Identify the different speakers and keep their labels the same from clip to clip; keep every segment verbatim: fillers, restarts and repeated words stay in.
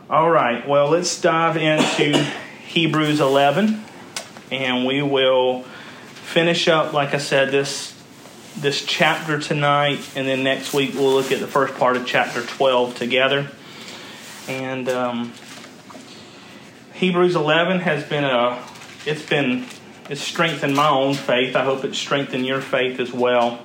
Speaker 1: All right, well, let's dive into Hebrews eleven, and we will finish up, like I said, this this chapter tonight, and then next week we'll look at the first part of chapter twelve together. And um, Hebrews eleven has been a, it's been, it's strengthened my own faith. I hope it's strengthened your faith as well.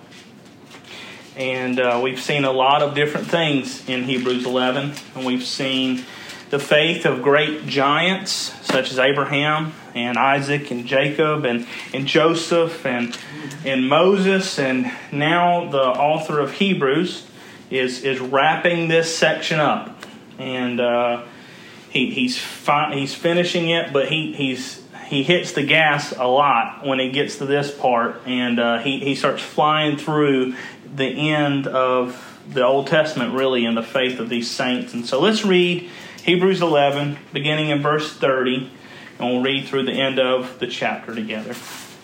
Speaker 1: And uh, we've seen a lot of different things in Hebrews eleven, and we've seen the faith of great giants such as Abraham and Isaac and Jacob and, and Joseph and and Moses, and now the author of Hebrews is is wrapping this section up, and uh, he he's fi- he's finishing it, but he he's he hits the gas a lot when he gets to this part, and uh, he he starts flying through the end of the Old Testament, really, in the faith of these saints. And so let's read Hebrews eleven, beginning in verse thirty, and we'll read through the end of the chapter together.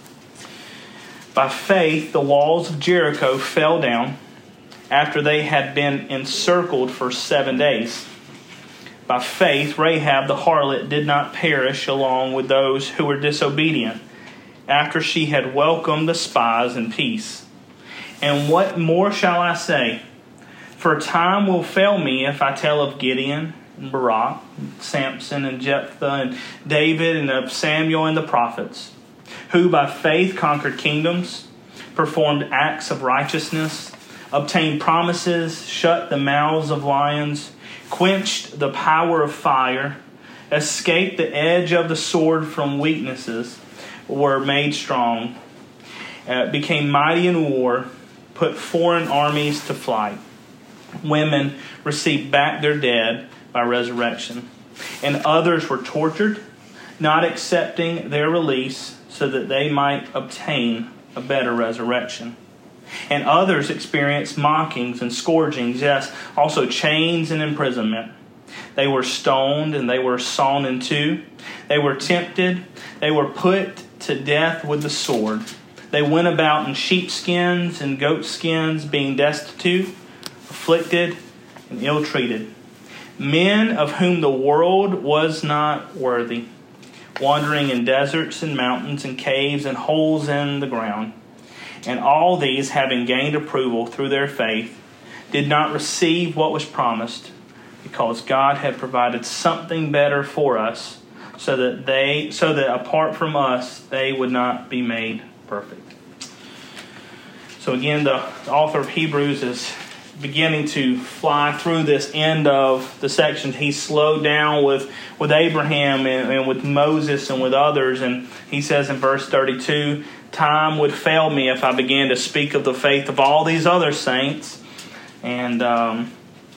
Speaker 1: By faith, the walls of Jericho fell down after they had been encircled for seven days. By faith, Rahab the harlot did not perish along with those who were disobedient, after she had welcomed the spies in peace. And what more shall I say? For time will fail me if I tell of Gideon and Barak, Samson and Jephthah, and David, and of Samuel and the prophets, who by faith conquered kingdoms, performed acts of righteousness, obtained promises, shut the mouths of lions, quenched the power of fire, escaped the edge of the sword from weaknesses, were made strong, uh, became mighty in war, put foreign armies to flight. Women received back their dead by resurrection. And others were tortured, not accepting their release, so that they might obtain a better resurrection. And others experienced mockings and scourgings, yes, also chains and imprisonment. They were stoned and they were sawn in two. They were tempted. They were put to death with the sword. They went about in sheepskins and goatskins, being destitute, afflicted, and ill-treated. Men of whom the world was not worthy, wandering in deserts and mountains and caves and holes in the ground. And all these, having gained approval through their faith, did not receive what was promised, because God had provided something better for us, so that they, so that apart from us, they would not be made perfect. So again, the author of Hebrews is beginning to fly through this end of the section. He slowed down with, with Abraham and, and with Moses and with others. And he says in verse thirty-two, time would fail me if I began to speak of the faith of all these other saints. And um,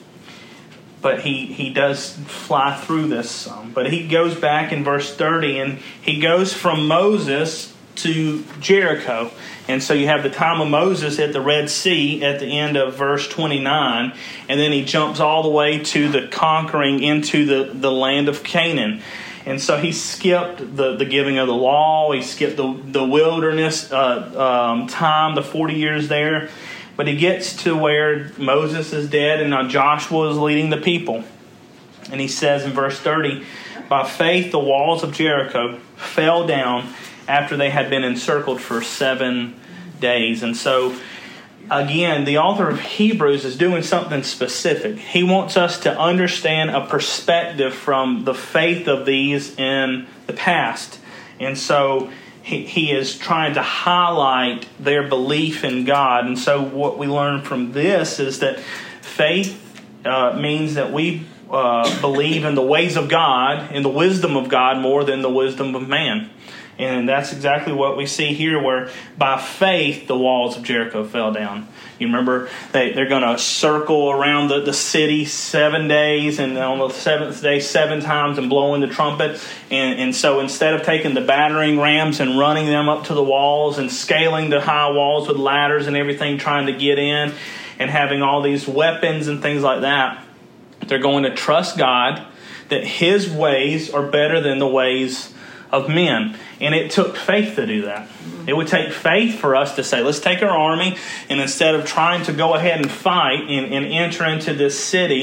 Speaker 1: but he, he does fly through this some. But he goes back in verse thirty, and he goes from Moses to Jericho. And so you have the time of Moses at the Red Sea at the end of verse twenty-nine. And then he jumps all the way to the conquering into the, the land of Canaan. And so he skipped the, the giving of the law. He skipped the, the wilderness uh, um, time, the forty years there. But he gets to where Moses is dead and now Joshua is leading the people. And he says in verse thirty, by faith the walls of Jericho fell down after they had been encircled for seven days. And so, again, the author of Hebrews is doing something specific. He wants us to understand a perspective from the faith of these in the past. And so he, he is trying to highlight their belief in God. And so what we learn from this is that faith uh, means that we uh, believe in the ways of God, in the wisdom of God more than the wisdom of man. And that's exactly what we see here, where by faith the walls of Jericho fell down. You remember they, they're going to circle around the, the city seven days, and on the seventh day seven times, and blowing the trumpet. And, and so instead of taking the battering rams and running them up to the walls and scaling the high walls with ladders and everything, trying to get in and having all these weapons and things like that, they're going to trust God that His ways are better than the ways of men. And it took faith to do that. It would take faith for us to say, let's take our army, and instead of trying to go ahead and fight and, and enter into this city,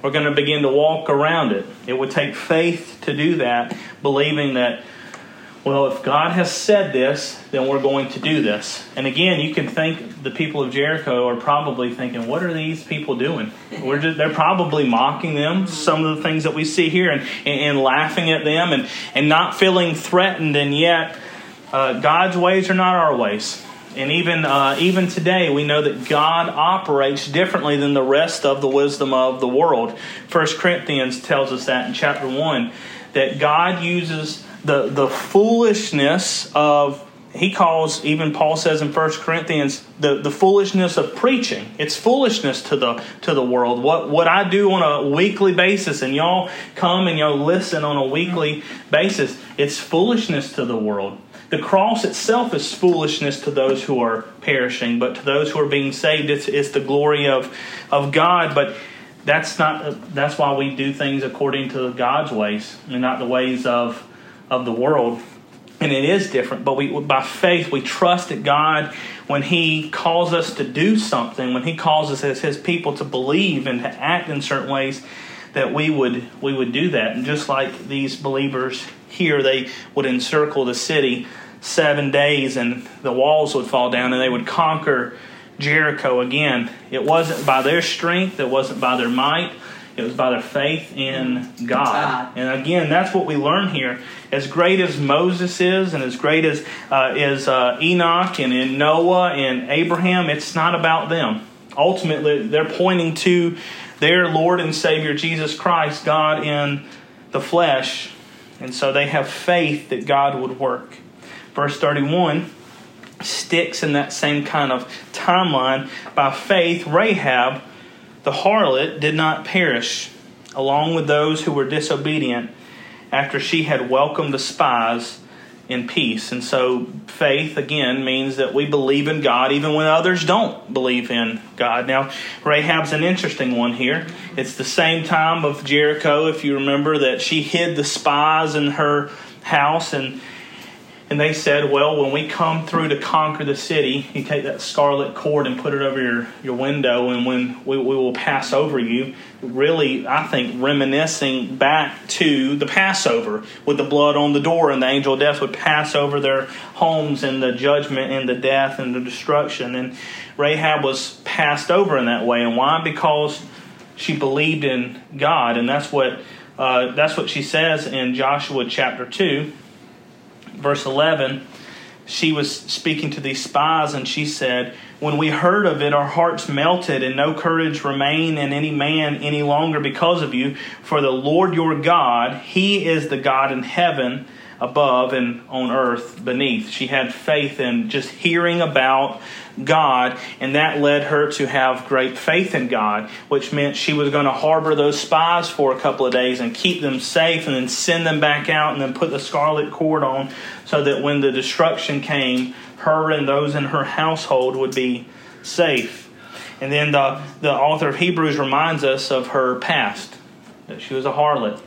Speaker 1: we're going to begin to walk around it. It would take faith to do that, believing that, well, if God has said this, then we're going to do this. And again, you can think the people of Jericho are probably thinking, what are these people doing? We're just, they're probably mocking them, some of the things that we see here, and, and, and laughing at them and, and not feeling threatened. And yet, uh, God's ways are not our ways. And even uh, even today, we know that God operates differently than the rest of the wisdom of the world. First Corinthians tells us that in chapter one, that God uses the, the foolishness of, he calls, even Paul says in First Corinthians, the, the foolishness of preaching. It's foolishness to the to the world. What what I do on a weekly basis, and y'all come and y'all listen on a weekly basis, it's foolishness to the world. The cross itself is foolishness to those who are perishing, but to those who are being saved, it's, it's the glory of, of God. But that's not that's why we do things according to God's ways and not the ways of of the world. And it is different, but we by faith we trust that God, when He calls us to do something, when He calls us as His people to believe and to act in certain ways, that we would we would do that. And just like these believers here, they would encircle the city seven days and the walls would fall down and they would conquer Jericho again. It wasn't by their strength, it wasn't by their might, it was by their faith in God. And again, that's what we learn here. As great as Moses is, and as great as uh, is uh, Enoch and, and Noah and Abraham, it's not about them. Ultimately, they're pointing to their Lord and Savior Jesus Christ, God in the flesh. And so they have faith that God would work. Verse thirty-one sticks in that same kind of timeline. By faith, Rahab, the harlot, did not perish, along with those who were disobedient, after she had welcomed the spies in peace. And so faith, again, means that we believe in God even when others don't believe in God. Now, Rahab's an interesting one here. It's the same time of Jericho, if you remember, that she hid the spies in her house. And and they said, well, when we come through to conquer the city, you take that scarlet cord and put it over your, your window, and when we, we will pass over you. Really, I think, reminiscing back to the Passover with the blood on the door, and the angel of death would pass over their homes and the judgment and the death and the destruction. And Rahab was passed over in that way. And why? Because she believed in God. And that's what uh, that's what she says in Joshua chapter two. Verse eleven, she was speaking to these spies, and she said, when we heard of it, our hearts melted, and no courage remained in any man any longer because of you. For the Lord your God, He is the God in heaven above and on earth beneath. She had faith in just hearing about God, and that led her to have great faith in God, which meant she was going to harbor those spies for a couple of days and keep them safe and then send them back out and then put the scarlet cord on so that when the destruction came, her and those in her household would be safe. And then the, the author of Hebrews reminds us of her past, that she was a harlot.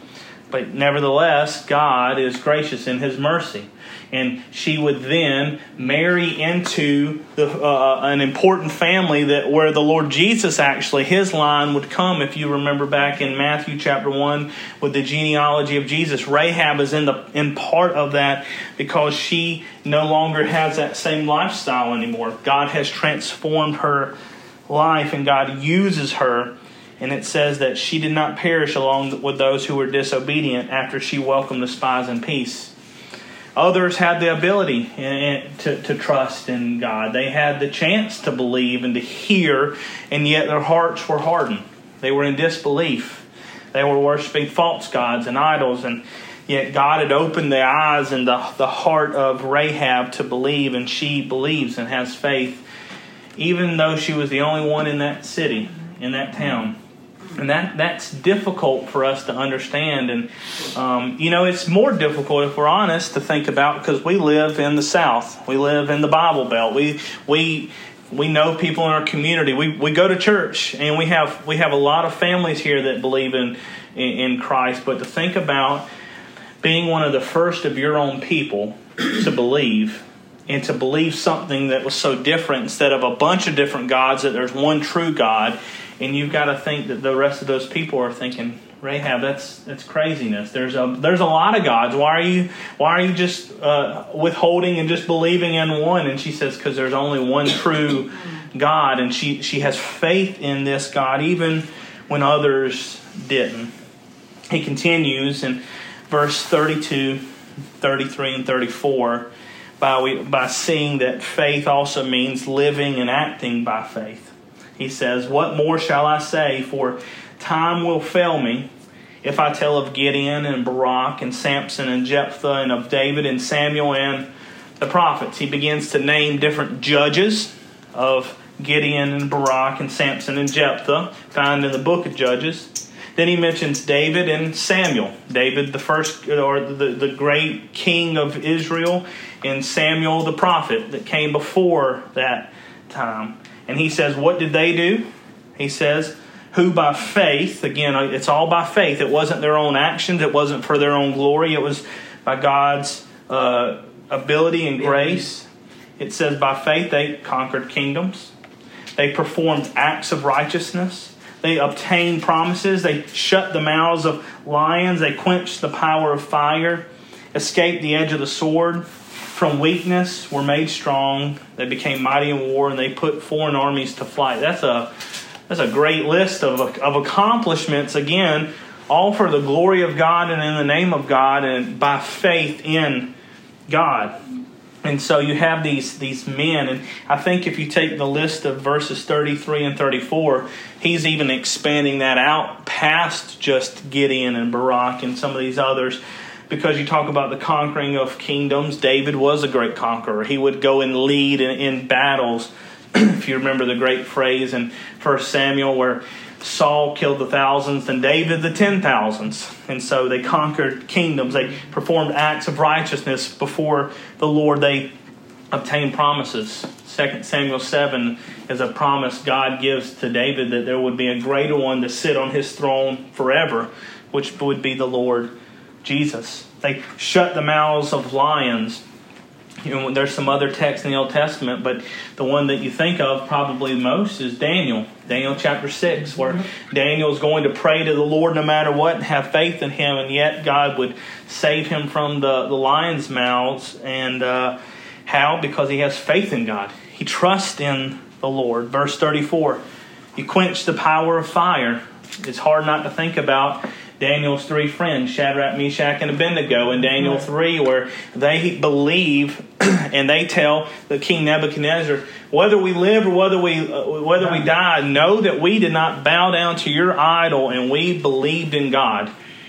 Speaker 1: But nevertheless, God is gracious in His mercy. And she would then marry into the, uh, an important family that where the Lord Jesus actually, His line would come. If you remember back in Matthew chapter one with the genealogy of Jesus, Rahab is in the in part of that because she no longer has that same lifestyle anymore. God has transformed her life, and God uses her. And it says that she did not perish along with those who were disobedient after she welcomed the spies in peace. Others had the ability to, to trust in God. They had the chance to believe and to hear, and yet their hearts were hardened. They were in disbelief. They were worshiping false gods and idols, and yet God had opened the eyes and the, the heart of Rahab to believe, and she believes and has faith, even though she was the only one in that city, in that town. And that that's difficult for us to understand. And, um, you know, it's more difficult, if we're honest, to think about because we live in the South. We live in the Bible Belt. We we we know people in our community. We we go to church, and we have we have a lot of families here that believe in, in, in Christ. But to think about being one of the first of your own people to believe, and to believe something that was so different instead of a bunch of different gods, that there's one true God. And you've got to think that the rest of those people are thinking, Rahab, that's that's craziness. There's a there's a lot of gods. Why are you why are you just uh, withholding and just believing in one? And she says, because there's only one true God, and she she has faith in this God even when others didn't. He continues in verse thirty-two, thirty-three, and thirty-four by by seeing that faith also means living and acting by faith. He says, "What more shall I say? For time will fail me if I tell of Gideon and Barak and Samson and Jephthah and of David and Samuel and the prophets." He begins to name different judges of Gideon and Barak and Samson and Jephthah found in the book of Judges. Then he mentions David and Samuel. David, the first, or the, the great king of Israel, and Samuel, the prophet that came before that time. And he says, what did they do? He says, who by faith, again, it's all by faith. It wasn't their own actions. It wasn't for their own glory. It was by God's uh, ability and grace. It says by faith they conquered kingdoms. They performed acts of righteousness. They obtained promises. They shut the mouths of lions. They quenched the power of fire. Escaped the edge of the sword. From weakness were made strong. They became mighty in war, and they put foreign armies to flight. That's a that's a great list of of accomplishments. Again, all for the glory of God and in the name of God and by faith in God. And so you have these these men, and I think if you take the list of verses thirty-three and thirty-four, he's even expanding that out past just Gideon and Barak and some of these others, because you talk about the conquering of kingdoms. David was a great conqueror. He would go and lead in, in battles. If you remember the great phrase in First Samuel where Saul killed the thousands and David the ten thousands. And so they conquered kingdoms. They performed acts of righteousness before the Lord. They obtained promises. Second Samuel seven is a promise God gives to David that there would be a greater one to sit on his throne forever, which would be the Lord Jesus. They shut the mouths of lions. You know, there's some other texts in the Old Testament, but the one that you think of probably most is Daniel. Daniel chapter six, where mm-hmm. Daniel is going to pray to the Lord no matter what and have faith in him, and yet God would save him from the, the lions' mouths. And uh, how? Because he has faith in God. He trusts in the Lord. Verse thirty-four, you quench the power of fire. It's hard not to think about Daniel's three friends, Shadrach, Meshach, and Abednego, in Daniel three, where they believe and they tell the king Nebuchadnezzar, whether we live or whether we uh, whether we die, know that we did not bow down to your idol, and we believed in God.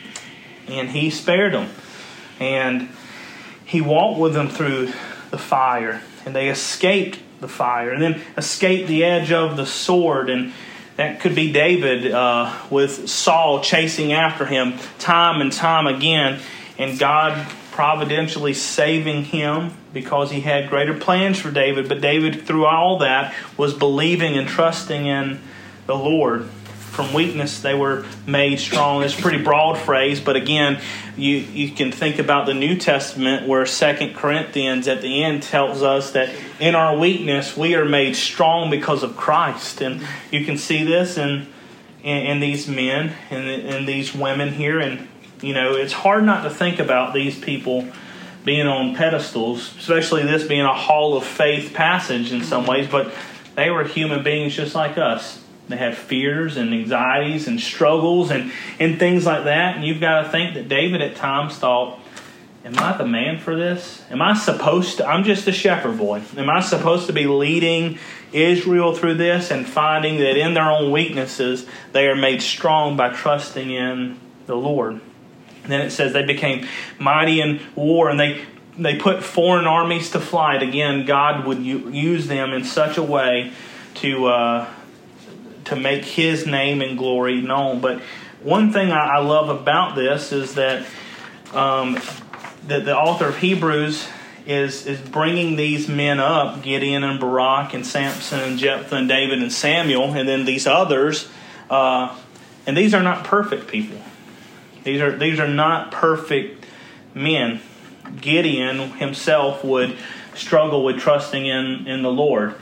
Speaker 1: And he spared them, and he walked with them through the fire, and they escaped the fire, and then escaped the edge of the sword. And that could be David uh, with Saul chasing after him time and time again, and God providentially saving him because he had greater plans for David. But David, through all that, was believing and trusting in the Lord. From weakness they were made strong. It's a pretty broad phrase, but again, you, you can think about the New Testament where Second Corinthians at the end tells us that in our weakness we are made strong because of Christ. And you can see this in in, in these men and in, in these women here. And you know, it's hard not to think about these people being on pedestals, especially this being a hall of faith passage in some ways, but they were human beings just like us. They had fears and anxieties and struggles and, and things like that. And you've got to think that David at times thought, am I the man for this? Am I supposed to? I'm just a shepherd boy. Am I supposed to be leading Israel through this and finding that in their own weaknesses they are made strong by trusting in the Lord? And then it says they became mighty in war, and they they put foreign armies to flight. Again, God would u- use them in such a way to uh, to make His name and glory known. But one thing I, I love about this is that um, that the author of Hebrews is is bringing these men up, Gideon and Barak and Samson and Jephthah and David and Samuel, and then these others. Uh, and these are not perfect people. These are these are not perfect men. Gideon himself would struggle with trusting in, in the Lord.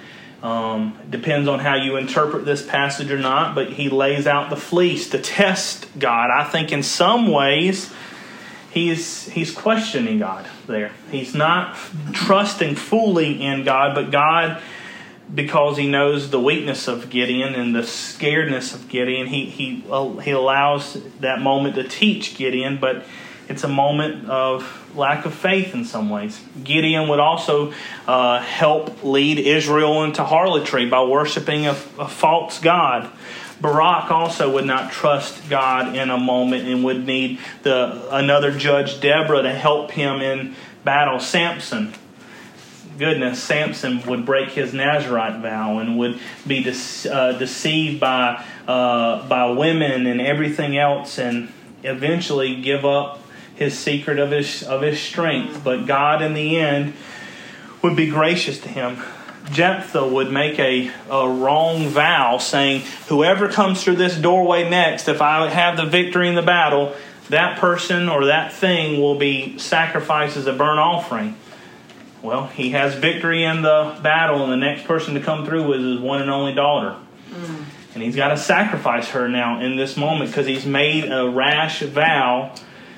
Speaker 1: Um, depends on how you interpret this passage or not, but he lays out the fleece to test God. I think in some ways he's he's questioning God there. He's not trusting fully in God, but God, because he knows the weakness of Gideon and the scaredness of Gideon, he he he allows that moment to teach Gideon, but it's a moment of lack of faith in some ways. Gideon would also uh, help lead Israel into harlotry by worshiping a, a false god. Barak also would not trust God in a moment and would need the another judge, Deborah, to help him in battle. Samson, goodness, Samson would break his Nazirite vow and would be de- uh, deceived by uh, by women and everything else, and eventually give up his secret of his of his strength. But God in the end would be gracious to him. Jephthah would make a, a wrong vow saying, whoever comes through this doorway next, if I have the victory in the battle, that person or that thing will be sacrificed as a burnt offering. Well, he has victory in the battle, and the next person to come through is his one and only daughter. Mm. And he's got to sacrifice her now in this moment because he's made a rash vow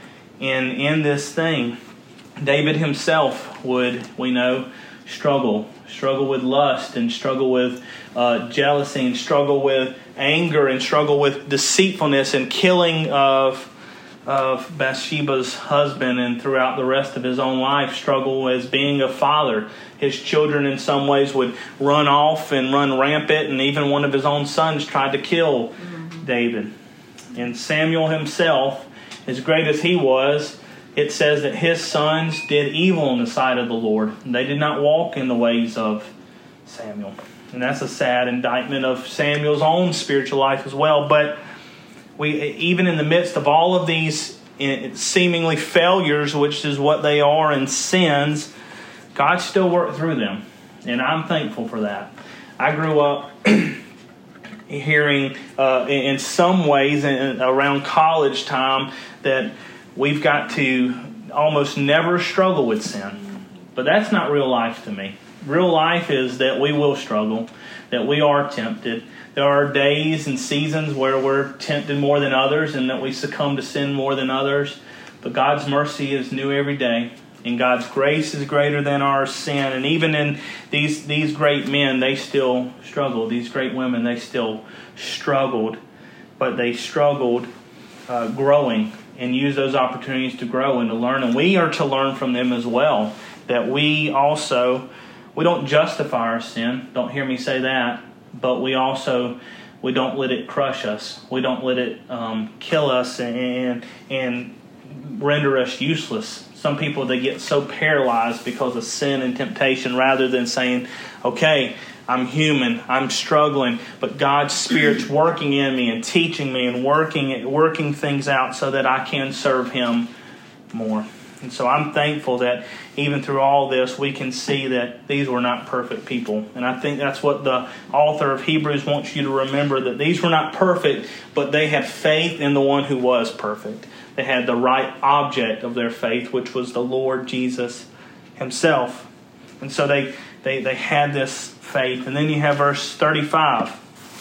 Speaker 1: in, in this thing. David himself would, we know, struggle. Struggle with lust and struggle with uh, jealousy and struggle with anger and struggle with deceitfulness and killing of of Bathsheba's husband, and throughout the rest of his own life struggle as being a father. His children in some ways would run off and run rampant, and even one of his own sons tried to kill mm-hmm. David. And Samuel himself, as great as he was, it says that his sons did evil in the sight of the Lord. They did not walk in the ways of Samuel. And that's a sad indictment of Samuel's own spiritual life as well. But we, even in the midst of all of these seemingly failures, which is what they are, and sins, God still worked through them. And I'm thankful for that. I grew up hearing uh, in some ways in, around college time that we've got to almost never struggle with sin. But that's not real life to me. Real life is that we will struggle, that we are tempted. There are days and seasons where we're tempted more than others and that we succumb to sin more than others. But God's mercy is new every day, and God's grace is greater than our sin. And even in these, these great men, they still struggled. These great women, they still struggled. But they struggled uh, growing, and use those opportunities to grow and to learn. And we are to learn from them as well, that we also, we don't justify our sin. Don't hear me say that. But we also, we don't let it crush us. We don't let it um, kill us and, and render us useless. Some people, they get so paralyzed because of sin and temptation, rather than saying, okay, I'm human, I'm struggling, but God's Spirit's working in me and teaching me and working working things out so that I can serve Him more. And so I'm thankful that even through all this, we can see that these were not perfect people. And I think that's what the author of Hebrews wants you to remember, that these were not perfect, but they had faith in the one who was perfect. They had the right object of their faith, which was the Lord Jesus Himself. And so they, they, they had this faith. And then you have verse thirty-five.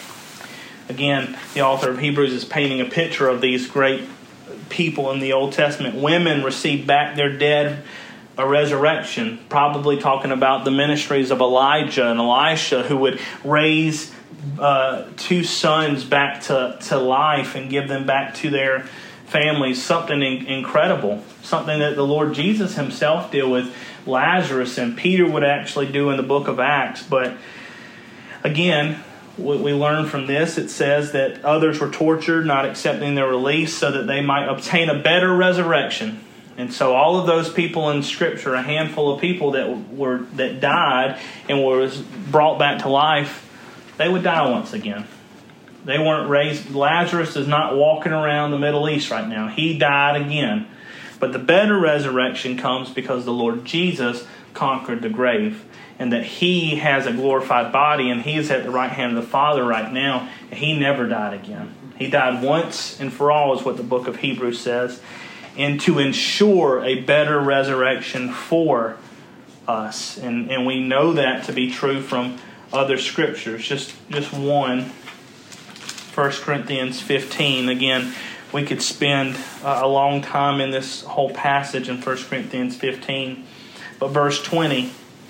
Speaker 1: Again, the author of Hebrews is painting a picture of these great people in the Old Testament. Women received back their dead, a resurrection, probably talking about the ministries of Elijah and Elisha, who would raise uh, two sons back to, to life and give them back to their families. Something in, incredible. Something that the Lord Jesus Himself did with Lazarus, and Peter would actually do in the book of Acts. But again, what we learn from this, it says that others were tortured, not accepting their release, so that they might obtain a better resurrection. And so all of those people in Scripture, a handful of people that were that died and were brought back to life, they would die once again. They weren't raised. Lazarus is not walking around the Middle East right now. He died again. But the better resurrection comes because the Lord Jesus conquered the grave, and that He has a glorified body, and He is at the right hand of the Father right now, and He never died again. He died once and for all, is what the book of Hebrews says, and to ensure a better resurrection for us. And, and we know that to be true from other scriptures. Just, just one. First Corinthians fifteen. Again, we could spend a long time in this whole passage in First Corinthians fifteen. But verse twenty,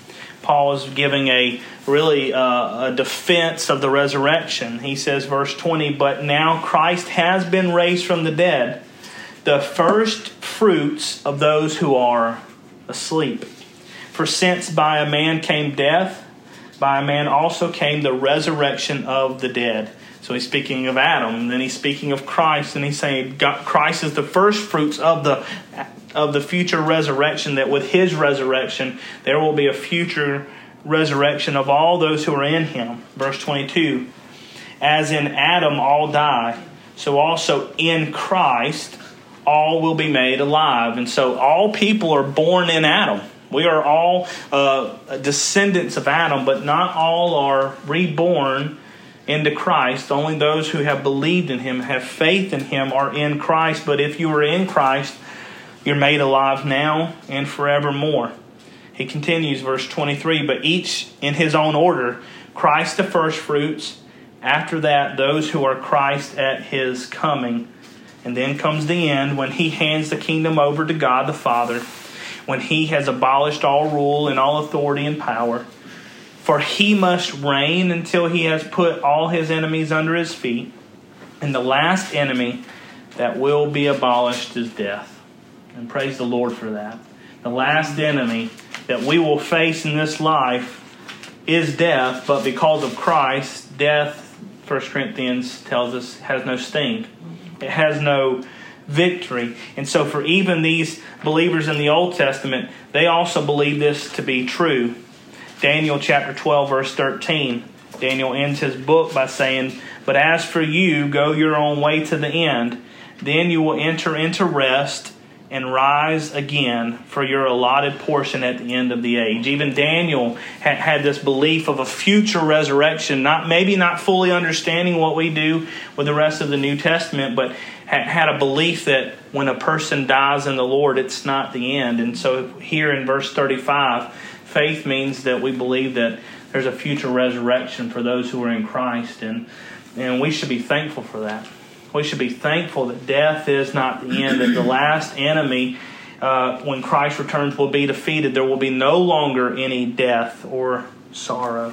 Speaker 1: Paul is giving a really uh, a defense of the resurrection. He says, verse twenty, but now Christ has been raised from the dead, the first fruits of those who are asleep. For since by a man came death, by a man also came the resurrection of the dead. So he's speaking of Adam, and then he's speaking of Christ, and he's saying God, Christ is the first fruits of the of the future resurrection, that with his resurrection there will be a future resurrection of all those who are in him. Verse twenty-two, as in Adam all die, so also in Christ all will be made alive. And so all people are born in Adam. We are all uh, descendants of Adam, but not all are reborn into Christ. Only those who have believed in him, have faith in him, are in Christ. But if you are in Christ, you're made alive now and forevermore. He continues, verse twenty-three, but each in his own order, Christ the first fruits, after that those who are Christ at his coming. And then comes the end, when he hands the kingdom over to God the Father, when he has abolished all rule and all authority and power. For he must reign until he has put all his enemies under his feet. And the last enemy that will be abolished is death. And praise the Lord for that. The last enemy that we will face in this life is death. But because of Christ, death, First Corinthians tells us, has no sting. It has no victory. And so for even these believers in the Old Testament, they also believe this to be true. Daniel chapter twelve, verse thirteen. Daniel ends his book by saying, but as for you, go your own way to the end. Then you will enter into rest and rise again for your allotted portion at the end of the age. Even Daniel had, had this belief of a future resurrection, not maybe not fully understanding what we do with the rest of the New Testament, but had, had a belief that when a person dies in the Lord, it's not the end. And so here in verse thirty-five, faith means that we believe that there's a future resurrection for those who are in Christ, and, and we should be thankful for that. We should be thankful that death is not the end, that the last enemy, uh, when Christ returns, will be defeated. There will be no longer any death or sorrow.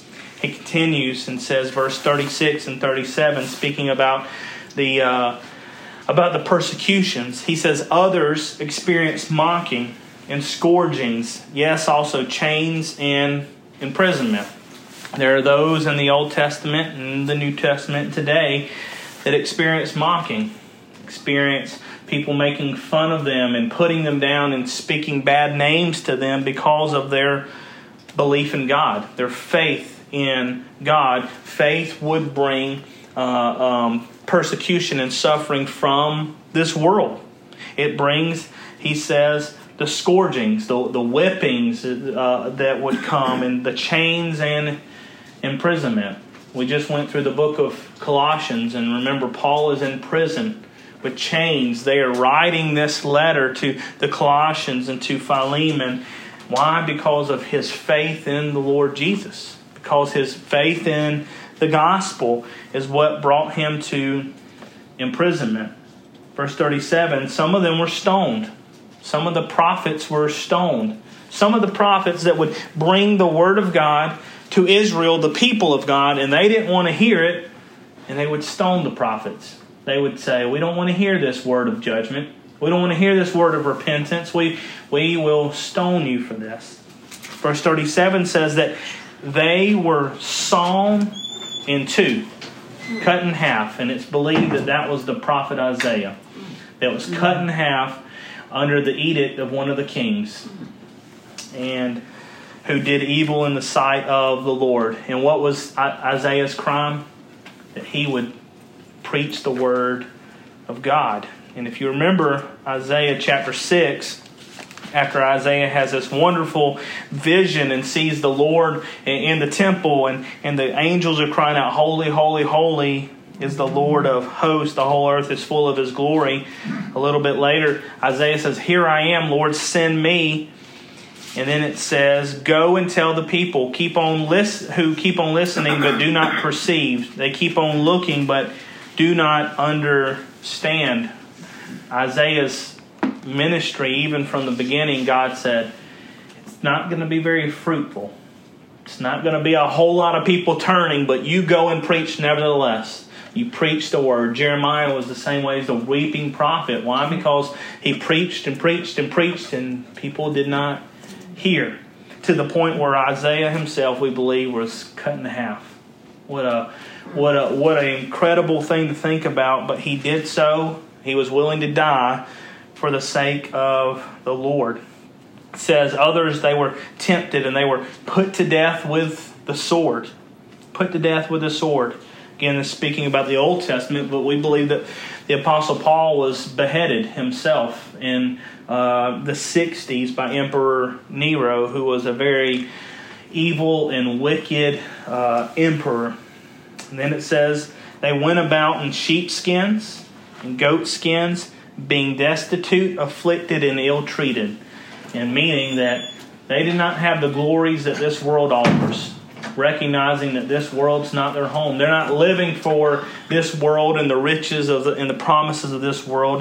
Speaker 1: He continues and says, verse thirty-six and thirty-seven, speaking about the uh, about the persecutions. He says, others experience mocking and scourgings, yes, also chains and imprisonment. There are those in the Old Testament and the New Testament today that experience mocking, experience people making fun of them and putting them down and speaking bad names to them because of their belief in God, their faith in God. Faith would bring uh, um, persecution and suffering from this world. It brings, he says, the scourgings, the, the whippings uh, that would come, and the chains and imprisonment. We just went through the book of Colossians, and remember, Paul is in prison with chains. They are writing this letter to the Colossians and to Philemon. Why? Because of his faith in the Lord Jesus. Because his faith in the gospel is what brought him to imprisonment. Verse thirty-seven, some of them were stoned. Some of the prophets were stoned. Some of the prophets that would bring the word of God to Israel, the people of God, and they didn't want to hear it, and they would stone the prophets. They would say, we don't want to hear this word of judgment. We don't want to hear this word of repentance. We, we will stone you for this. Verse thirty-seven says that they were sawn in two, cut in half, and it's believed that that was the prophet Isaiah that was cut in half under the edict of one of the kings, and who did evil in the sight of the Lord. And what was Isaiah's crime? That he would preach the word of God. And if you remember Isaiah chapter six, after Isaiah has this wonderful vision and sees the Lord in the temple, and, and the angels are crying out, holy, holy, holy is the Lord of hosts. The whole earth is full of his glory. A little bit later, Isaiah says, here I am, Lord, send me. And then it says, "Go and tell the people keep on lis- who keep on listening but do not perceive. They keep on looking but do not understand." Isaiah's ministry, even from the beginning, God said, it's not going to be very fruitful. It's not going to be a whole lot of people turning, but you go and preach nevertheless. You preach the word. Jeremiah was the same way as the weeping prophet. Why? Because he preached and preached and preached, and people did not hear. To the point where Isaiah himself, we believe, was cut in half. What a what a what an incredible thing to think about. But he did so. He was willing to die for the sake of the Lord. It says others, they were tempted and they were put to death with the sword. Put to death with the sword. Again, this is speaking about the Old Testament, but we believe that the Apostle Paul was beheaded himself in uh, the sixties by Emperor Nero, who was a very evil and wicked uh, emperor. And then it says, they went about in sheepskins and goat skins, being destitute, afflicted, and ill-treated. And meaning that they did not have the glories that this world offers. Recognizing that this world's not their home. They're not living for this world and the riches of the, and the promises of this world.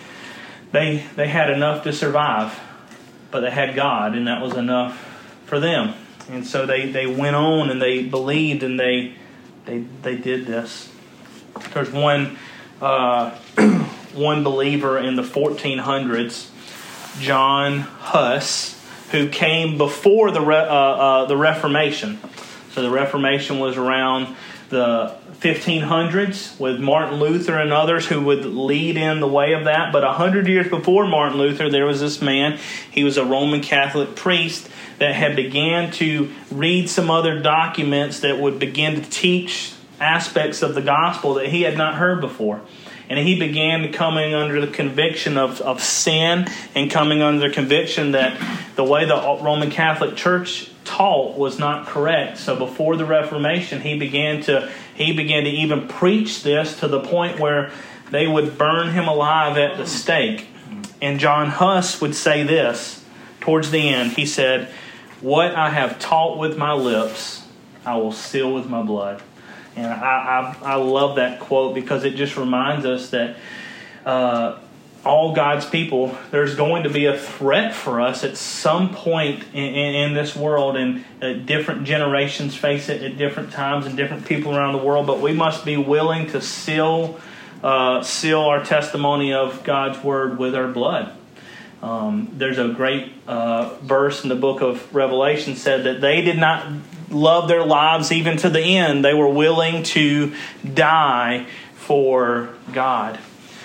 Speaker 1: They they had enough to survive. But they had God, and that was enough for them. And so they, they went on and they believed, and they they they did this. There's one uh, one believer in the fourteen hundreds, John Huss, who came before the Re- uh, uh, the Reformation. So the Reformation was around the fifteen hundreds with Martin Luther and others who would lead in the way of that. But a hundred years before Martin Luther, there was this man. He was a Roman Catholic priest that had began to read some other documents that would begin to teach aspects of the gospel that he had not heard before. And he began coming under the conviction of, of sin, and coming under the conviction that the way the Roman Catholic Church taught was not correct. So before the Reformation, he began to he began to even preach this to the point where they would burn him alive at the stake. And John Huss would say this towards the end. He said, "What I have taught with my lips, I will seal with my blood." And I, I, I love that quote, because it just reminds us that uh, all God's people, there's going to be a threat for us at some point in, in, in this world, and uh, different generations face it at different times and different people around the world. But we must be willing to seal uh, seal our testimony of God's word with our blood. Um, there's a great uh, verse in the book of Revelation said that they did not love their lives even to the end. They were willing to die for God.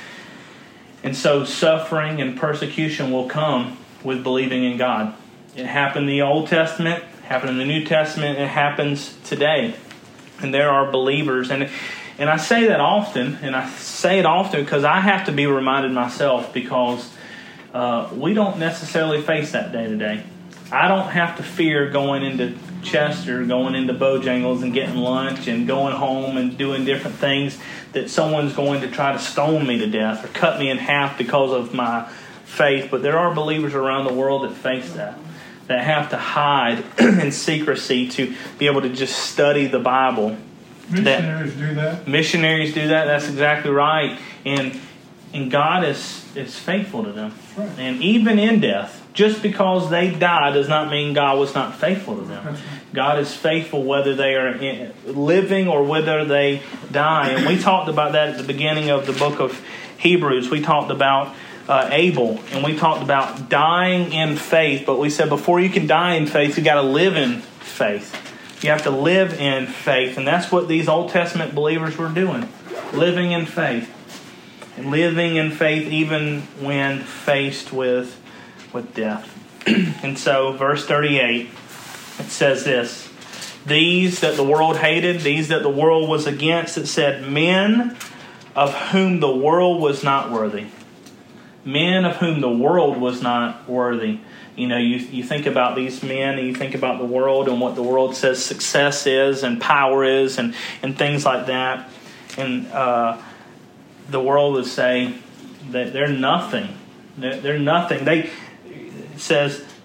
Speaker 1: And so suffering and persecution will come with believing in God. It happened in the Old Testament, it happened in the New Testament, it happens today. And there are believers. And and I say that often, and I say it often because I have to be reminded myself, because uh, we don't necessarily face that day to day. I don't have to fear going into Chester, going into Bojangles and getting lunch and going home and doing different things, that someone's going to try to stone me to death or cut me in half because of my faith. But there are believers around the world that face that, that have to hide in secrecy to be able to just study the Bible.
Speaker 2: Missionaries that, do that.
Speaker 1: Missionaries do that. That's exactly right. And and God is, is faithful to them.
Speaker 2: Right.
Speaker 1: And even in death, just because they die does not mean God was not faithful to them.
Speaker 2: Right.
Speaker 1: God is faithful whether they are in, living or whether they die. And we talked about that at the beginning of the book of Hebrews. We talked about uh, Abel, and we talked about dying in faith. But we said before you can die in faith, you got to live in faith. You have to live in faith. And that's what these Old Testament believers were doing. Living in faith. And living in faith even when faced with with death. And so, verse thirty-eight, it says this: these that the world hated, these that the world was against, it said, men of whom the world was not worthy. Men of whom the world was not worthy. You know, you, you think about these men, and you think about the world and what the world says success is and power is and, and things like that. And uh, the world would say that they're nothing. They're, they're nothing. They... It says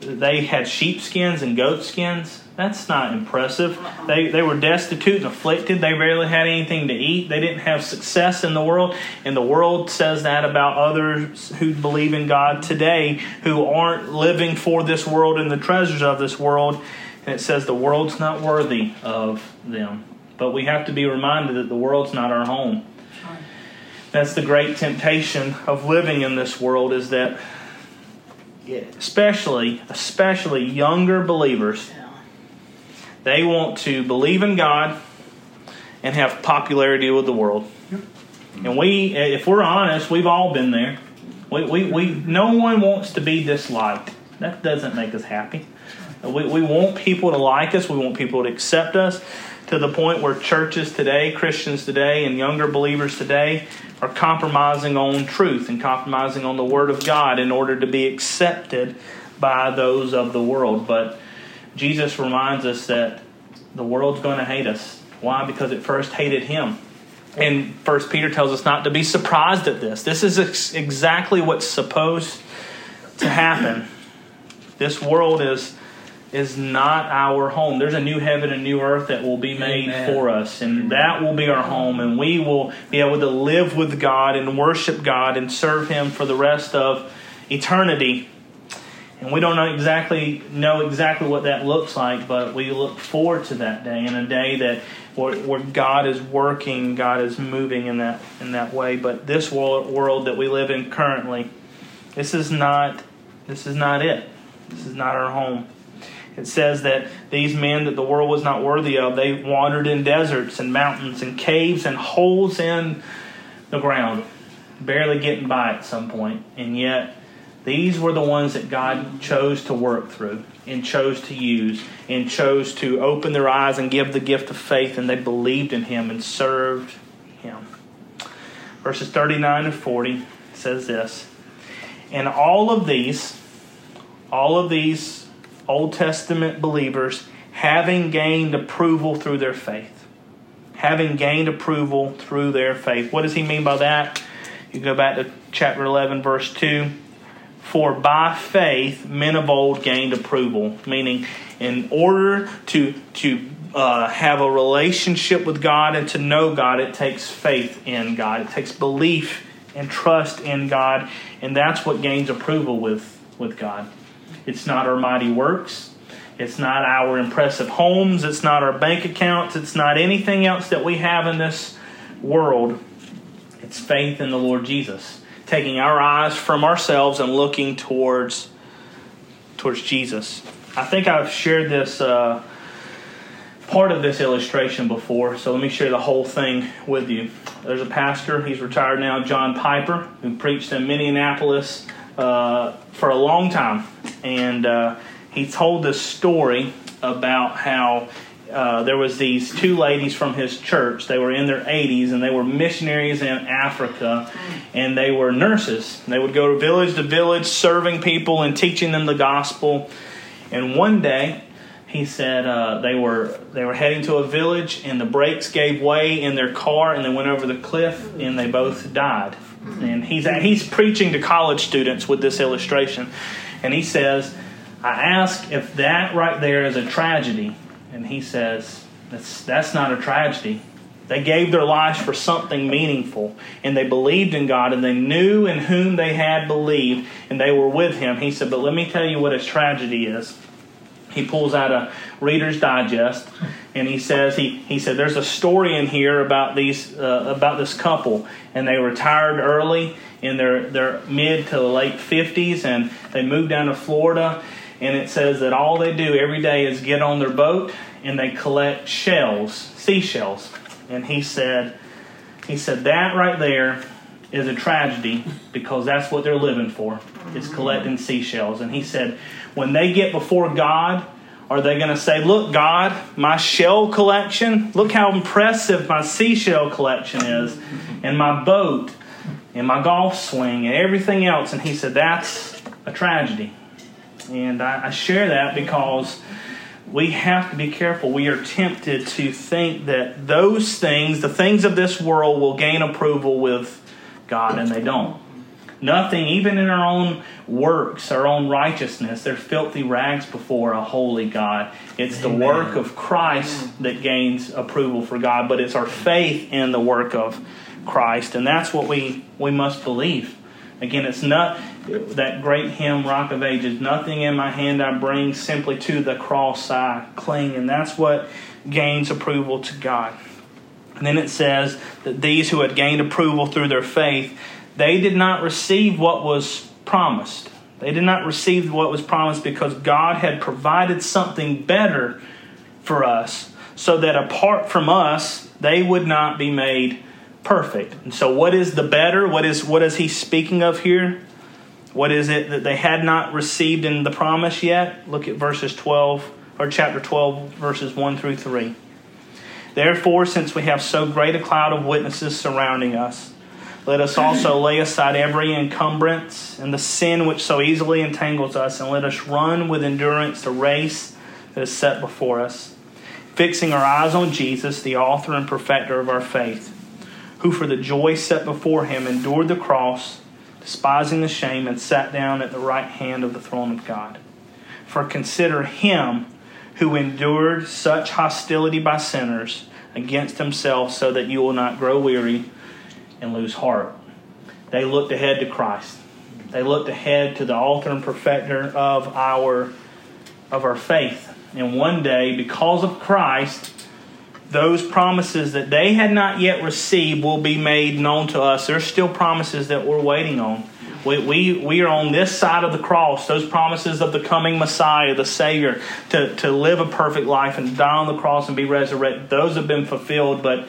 Speaker 1: they had sheepskins and goat skins. That's not impressive. They they were destitute and afflicted. They rarely had anything to eat. They didn't have success in the world. And the world says that about others who believe in God today, who aren't living for this world and the treasures of this world. And it says the world's not worthy of them. But we have to be reminded that the world's not our home. That's the great temptation of living in this world, is that especially, especially younger believers, they want to believe in God and have popularity with the world. And we, if we're honest, we've all been there. We, we, we, no one wants to be disliked. That doesn't make us happy. We, we want people to like us. We want people to accept us, to the point where churches today, Christians today, and younger believers today are compromising on truth and compromising on the Word of God in order to be accepted by those of the world. But Jesus reminds us that the world's going to hate us. Why? Because it first hated Him. And First Peter tells us not to be surprised at this. This is ex- exactly what's supposed to happen. This world is is not our home. There's a new heaven and new earth that will be made Amen. For us. And that will be our home. And we will be able to live with God and worship God and serve Him for the rest of eternity. And we don't know exactly know exactly what that looks like, but we look forward to that day, and a day that where, where God is working, God is moving in that in that way. But this world, world that we live in currently, this is not this is not it. This is not our home. It says that these men that the world was not worthy of, they wandered in deserts and mountains and caves and holes in the ground, barely getting by at some point. And yet, these were the ones that God chose to work through and chose to use and chose to open their eyes and give the gift of faith, and they believed in Him and served Him. Verses thirty-nine and forty says this, and all of these, all of these Old Testament believers, having gained approval through their faith. Having gained approval through their faith. What does he mean by that? You go back to chapter eleven, verse two. For by faith men of old gained approval. Meaning, in order to, to uh, have a relationship with God and to know God, it takes faith in God. It takes belief and trust in God. And that's what gains approval with, with God. It's not our mighty works. It's not our impressive homes. It's not our bank accounts. It's not anything else that we have in this world. It's faith in the Lord Jesus. Taking our eyes from ourselves and looking towards, towards Jesus. I think I've shared this uh, part of this illustration before, so let me share the whole thing with you. There's a pastor, he's retired now, John Piper, who preached in Minneapolis uh, for a long time. And uh, he told this story about how uh, there was these two ladies from his church. They were in their eighties, and they were missionaries in Africa, and they were nurses. They would go village to village serving people and teaching them the gospel. And one day, he said uh, they were they were heading to a village, and the brakes gave way in their car, and they went over the cliff, and they both died. And he's he's preaching to college students with this illustration. And he says, I ask if that right there is a tragedy. And he says, that's, that's not a tragedy. They gave their lives for something meaningful. And they believed in God. And they knew in whom they had believed. And they were with Him. He said, but let me tell you what a tragedy is. He pulls out a Reader's Digest. And he says, he, he said, there's a story in here about these uh, about this couple. And they retired early in their, their mid to late fifties, and they moved down to Florida, and it says that all they do every day is get on their boat and they collect shells, seashells. And he said, he said that right there is a tragedy, because that's what they're living for, is collecting seashells. And he said, when they get before God, are they going to say, look, God, my shell collection, look how impressive my seashell collection is, and my boat, and my golf swing, and everything else? And he said, that's a tragedy. And I, I share that because we have to be careful. We are tempted to think that those things, the things of this world, will gain approval with God, and they don't. Nothing, even in our own works, our own righteousness, they're filthy rags before a holy God. It's Amen. The work of Christ that gains approval for God, but it's our faith in the work of Christ, and that's what we, we must believe. Again, it's not that great hymn, Rock of Ages, nothing in my hand I bring, simply to the cross I cling, and that's what gains approval to God. And then it says that these who had gained approval through their faith, they did not receive what was promised. They did not receive what was promised because God had provided something better for us, so that apart from us, they would not be made perfect. And so what is the better? What is what is he speaking of here? What is it that they had not received in the promise yet? Look at verses twelve, or chapter twelve, verses one through three. Therefore, since we have so great a cloud of witnesses surrounding us, let us also lay aside every encumbrance and the sin which so easily entangles us, and let us run with endurance the race that is set before us, fixing our eyes on Jesus, the author and perfecter of our faith, who for the joy set before him endured the cross, despising the shame, and sat down at the right hand of the throne of God. For consider him who endured such hostility by sinners against himself, so that you will not grow weary and lose heart. They looked ahead to Christ. They looked ahead to the author and perfecter of our, of our faith. And one day, because of Christ, those promises that they had not yet received will be made known to us. There's still promises that we're waiting on. We, we, we are on this side of the cross. Those promises of the coming Messiah, the Savior, to, to live a perfect life and die on the cross and be resurrected, those have been fulfilled. But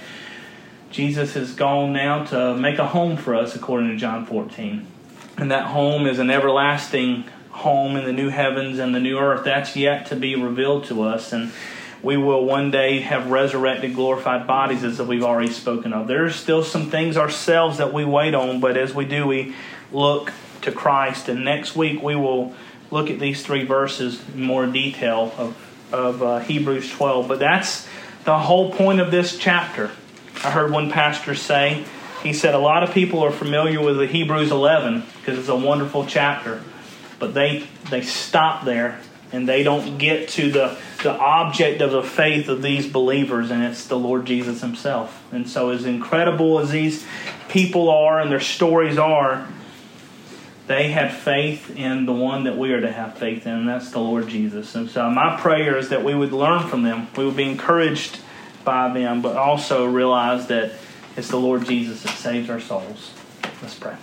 Speaker 1: Jesus has gone now to make a home for us, according to John fourteen. And that home is an everlasting home in the new heavens and the new earth. That's yet to be revealed to us. And we will one day have resurrected, glorified bodies, as we've already spoken of. There's still some things ourselves that we wait on, but as we do, we look to Christ. And next week we will look at these three verses in more detail of, of uh, Hebrews twelve. But that's the whole point of this chapter. I heard one pastor say, he said a lot of people are familiar with the Hebrews eleven because it's a wonderful chapter, but they they stop there and they don't get to the, the object of the faith of these believers, and it's the Lord Jesus himself. And so as incredible as these people are and their stories are, they had faith in the one that we are to have faith in, and that's the Lord Jesus. And so my prayer is that we would learn from them. We would be encouraged by them, but also realize that it's the Lord Jesus that saves our souls. Let's pray.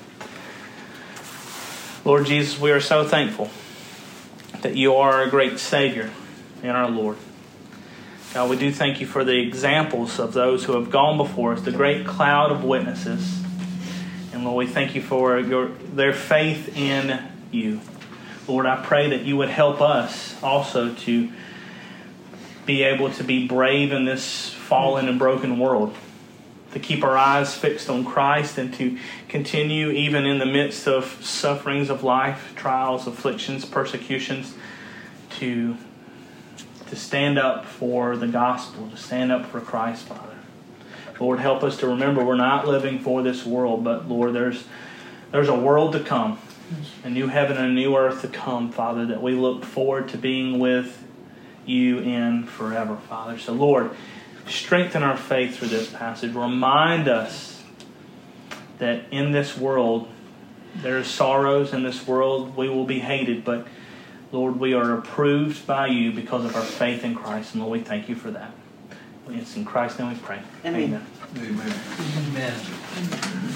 Speaker 1: Lord Jesus, we are so thankful that you are a great Savior and our Lord. God, we do thank you for the examples of those who have gone before us, the great cloud of witnesses. And Lord, we thank you for your their faith in you. Lord, I pray that you would help us also to be able to be brave in this fallen and broken world, to keep our eyes fixed on Christ, and to continue even in the midst of sufferings of life, trials, afflictions, persecutions, to, to stand up for the gospel, to stand up for Christ, Father. Lord, help us to remember we're not living for this world, but Lord, there's there's a world to come, a new heaven and a new earth to come, Father, that we look forward to being with you in forever, Father. So Lord, strengthen our faith through this passage. Remind us that in this world, there are sorrows. In this world, we will be hated. But Lord, we are approved by you because of our faith in Christ. And Lord, we thank you for that. It's in Christ's name we pray. Amen.
Speaker 3: Amen. Amen. Amen.